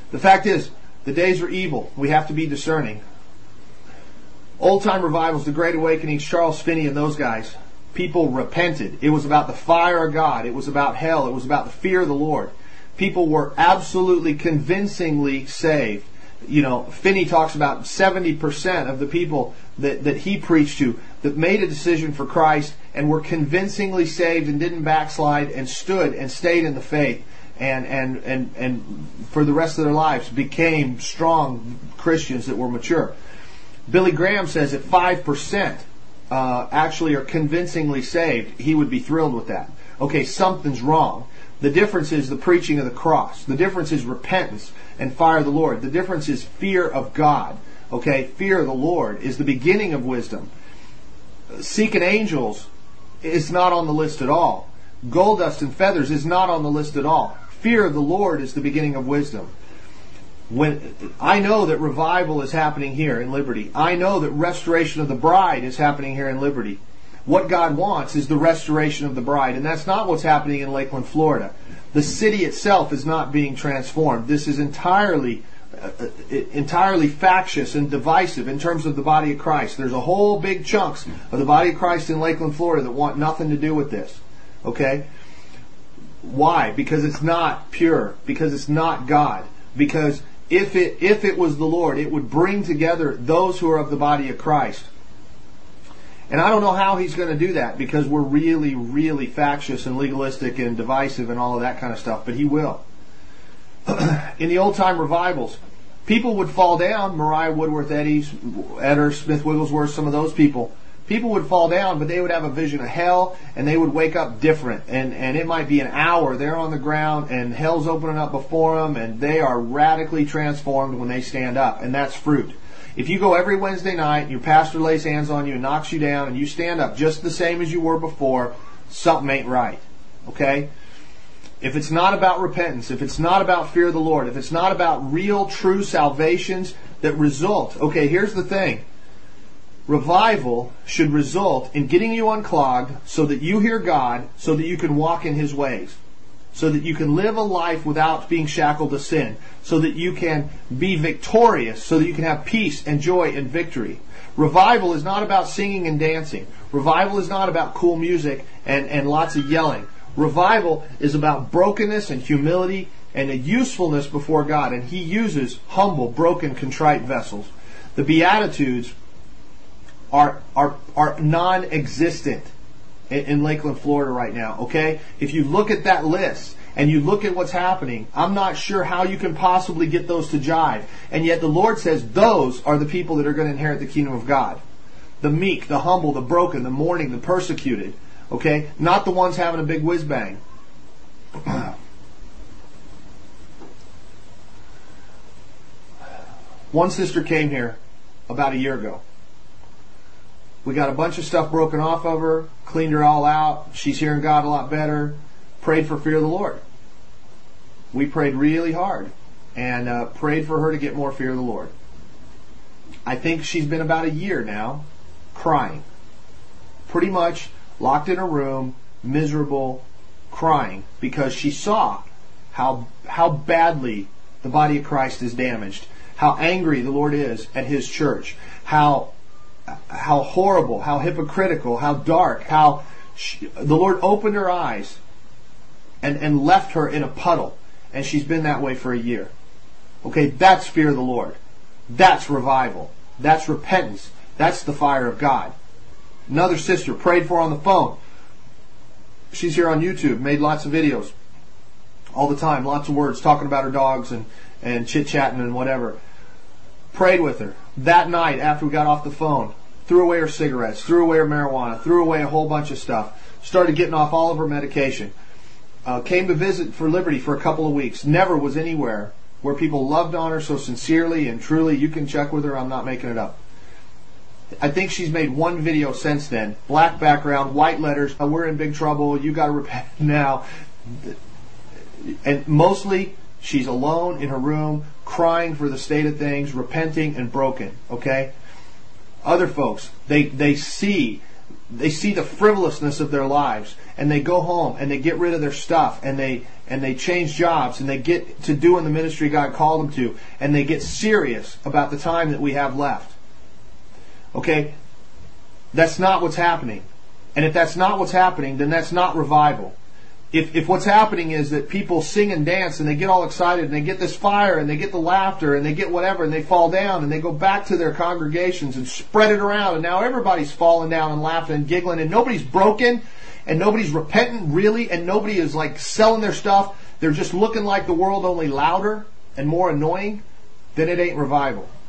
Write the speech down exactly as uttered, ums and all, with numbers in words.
The fact is, the days are evil. We have to be discerning. Old-time revivals, the Great Awakenings, Charles Finney and those guys, people repented. It was about the fire of God. It was about hell. It was about the fear of the Lord. People were absolutely convincingly saved. You know, Finney talks about seventy percent of the people that, that he preached to that made a decision for Christ and were convincingly saved and didn't backslide and stood and stayed in the faith and, and, and, and for the rest of their lives became strong Christians that were mature. Billy Graham says that five percent uh, actually are convincingly saved. He would be thrilled with that. Okay, something's wrong. The difference is the preaching of the cross. The difference is repentance and fire of the Lord. The difference is fear of God. Okay, fear of the Lord is the beginning of wisdom. Seeking angels is not on the list at all. Gold dust and feathers is not on the list at all. Fear of the Lord is the beginning of wisdom. When I know that revival is happening here in Liberty. I know that restoration of the bride is happening here in Liberty. What God wants is the restoration of the bride, and that's not what's happening in Lakeland, Florida. The city itself is not being transformed. This is entirely uh, entirely factious and divisive in terms of the body of Christ. There's a whole big chunks of the body of Christ in Lakeland, Florida that want nothing to do with this. Okay? Why? Because it's not pure. Because it's not God. Because if it if it was the Lord, it would bring together those who are of the body of Christ. And I don't know how He's going to do that because we're really, really factious and legalistic and divisive and all of that kind of stuff. But He will. In the old-time revivals, people would fall down. Mariah Woodworth, Eddie, Eder, Smith Wigglesworth, some of those people. People would fall down, but they would have a vision of hell, and they would wake up different. And, and it might be an hour. They're on the ground, and hell's opening up before them, and they are radically transformed when they stand up. And that's fruit. If you go every Wednesday night, and your pastor lays hands on you and knocks you down, and you stand up just the same as you were before, something ain't right. Okay? If it's not about repentance, if it's not about fear of the Lord, if it's not about real, true salvations that result. Okay, here's the thing. Revival should result in getting you unclogged so that you hear God, so that you can walk in His ways. So that you can live a life without being shackled to sin. So that you can be victorious. So that you can have peace and joy and victory. Revival is not about singing and dancing. Revival is not about cool music and, and lots of yelling. Revival is about brokenness and humility and a usefulness before God. And He uses humble, broken, contrite vessels. The Beatitudes are, are, are non-existent in Lakeland, Florida right now, okay? If you look at that list and you look at what's happening, I'm not sure how you can possibly get those to jive. And yet the Lord says those are the people that are going to inherit the kingdom of God. The meek, the humble, the broken, the mourning, the persecuted, okay? Not the ones having a big whiz bang. One sister came here about a year ago. We got a bunch of stuff broken off of her, cleaned her all out. She's hearing God a lot better. Prayed for fear of the Lord. We prayed really hard and uh, prayed for her to get more fear of the Lord. I think she's been about a year now crying. Pretty much locked in her room, miserable, crying because she saw how how badly the body of Christ is damaged, how angry the Lord is at His church, how how horrible, how hypocritical, how dark, how she, the Lord opened her eyes and, and left her in a puddle. And she's been that way for a year. Okay, that's fear of the Lord. That's revival. That's repentance. That's the fire of God. Another sister prayed for on the phone. She's here on YouTube, made lots of videos all the time, lots of words, talking about her dogs and, and chit-chatting and whatever. Prayed with her. That night, after we got off the phone, threw away her cigarettes, threw away her marijuana, threw away a whole bunch of stuff, started getting off all of her medication, uh, came to visit for Liberty for a couple of weeks, never was anywhere where people loved on her so sincerely and truly. You can check with her, I'm not making it up. I think she's made one video since then, black background, white letters, oh, we're in big trouble, you got to repent now. And mostly, she's alone in her room, crying for the state of things, repenting and broken, okay? Other folks, they, they see they see the frivolousness of their lives, and they go home and they get rid of their stuff, and they and they change jobs, and they get to doing the ministry God called them to, and they get serious about the time that we have left. Okay? That's not what's happening. And if that's not what's happening, then that's not revival. If if what's happening is that people sing and dance and they get all excited and they get this fire and they get the laughter and they get whatever and they fall down and they go back to their congregations and spread it around, and now everybody's falling down and laughing and giggling and nobody's broken and nobody's repentant really, and nobody is like selling their stuff, they're just looking like the world, only louder and more annoying, then it ain't revival.